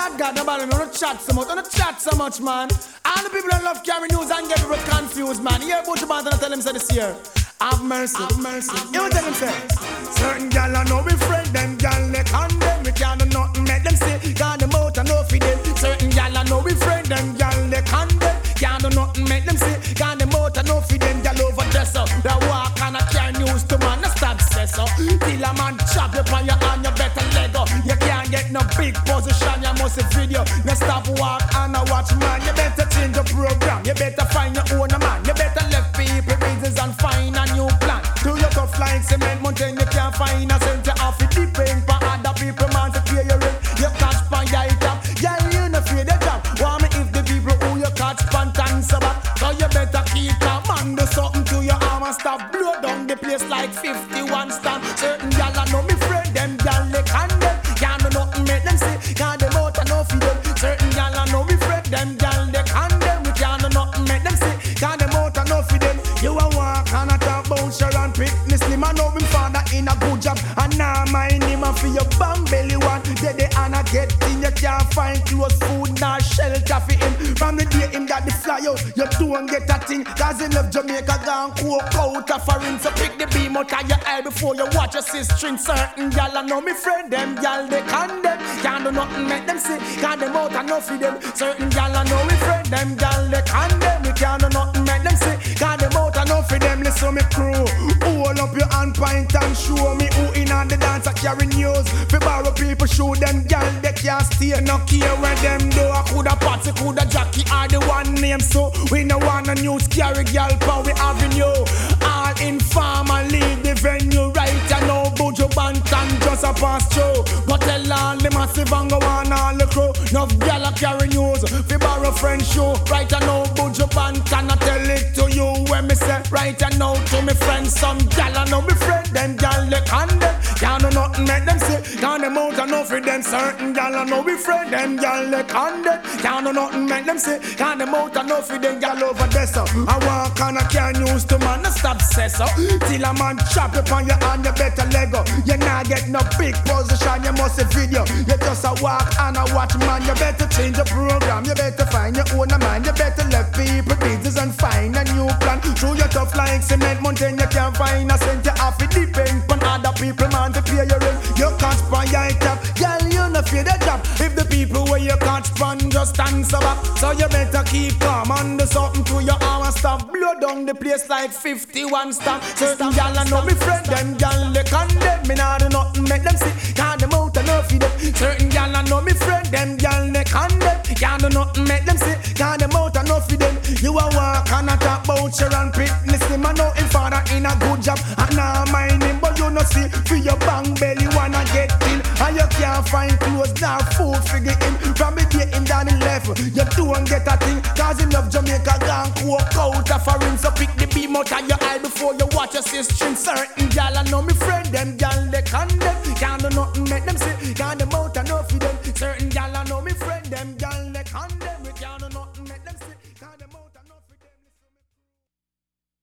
Lord God, nobody don't chat so much. Don't chat so much, man. All the people that love carry news and get people confused, man. You hear about the man and tell them say this year. Have mercy, have mercy. You tell them say. Certain gal I know we friend them, gal they condemn. We can't do nothing make them say. Got them out and no for them. Certain gal I know we friend them, gal they condemn. Can't do nothing make them say. Got them out and no for them. Gal overdress up. They walk and I carry news to man. I stop stress up. Till a man chop you on your hand, you better leg up. You can't get no big position, you must see video. You stop walk and I watch man. You better change your program. You better find your own man. You better left people business and find a new plan. Do your tough like cement mountain, you can't find a cent. You have to depend for other people, man, to pay your rent. You catch pan your item, yeah, you no fear the job. Want me if the people who you catch pan and so back. So you better keep calm and do something to your arm and stop blow down the place like 51 stand. Certain y'all I know me friend, them y'all they condemn. Can't do nothing make them say, can't them out and no for them. Certain y'all I know me friend, them y'all they condemn. We can't do nothing make them say, can't them out and no for them. You a walk and a talk about Sharon Fitness. Him a know him father in a good job. And now mind him and for your bang belly one. They and I get in, you can't find clothes, food, nor shelter for him. From the day him got the fly out, you don't get a thing. Cause he left Jamaica gone coke out of foreign. So pick the beam out of your eye before you watch your sister. Certain y'all I know me friend, them y'all they condemn. Can't do nothing make them see, can't them out and no for them. Certain y'all I know me friend, them y'all they condemn. We can't do nothing make them see, can't them out and no for them. Listen me crew, hold up your hand point and show me who in on the dance I carry news. For borrow people show them y'all they can't stay. No care where them do, I coulda Patsy, coulda Jackie are the one name. So we no want a news carry girl for we having you. All informer leave the venue right. I know Buju Banton just a pass through. But tell all the massive and go on all the crew. No girl a carry news, fi borrow friend show. Right I know Buju Banton I tell it to you when me say. Right I know to me friends, some gal I know me friend. Them gal they condemn, can't do nothing make them say. Can't them out and no for them. Certain gal I know me friend, them gal they condemn. Can't do nothing make them say. Can't them out and no for them. Gal over there so I walk and I can't use to man. I stop say so. Till a man chop you on your hand, you better leg up. You not get no big position, you must see video. You just a walk and a watch man. You better change your program. You better find your own man. You better left people business and find a new plan. Through your tough like cement mountain, you can't find a cent. You have to depend on other people, man, to pay your rent. You can't span your top, girl, you no fear the job. If the people where you can't span just answer back. So you better keep calm and do something to your arm and stop blow down the place like 51 stamp. Certain y'all I know me friend, them y'all they condemn. Me nah do nothing make them see, can't them out and no for them. Certain y'all I know me friend, them y'all they condemn. Can't do nothing make them see, can't them out and no for them. You a walk and a talk about Sharon Fitness. Him a know him father in a good job. And now mind him, but you no see, for your bang belly wanna get in. And you can't find clothes nor food figure him. From the day him down the left, you don't get a thing. Cause him love Jamaica gone coke out of foreign. So pick the beam out of your eye before you watch your sister. Certain y'all I know me friend, them y'all they condemn. Can't do nothing make them say, can't them out and no for them. Certain y'all I know me friend, them y'all they condemn.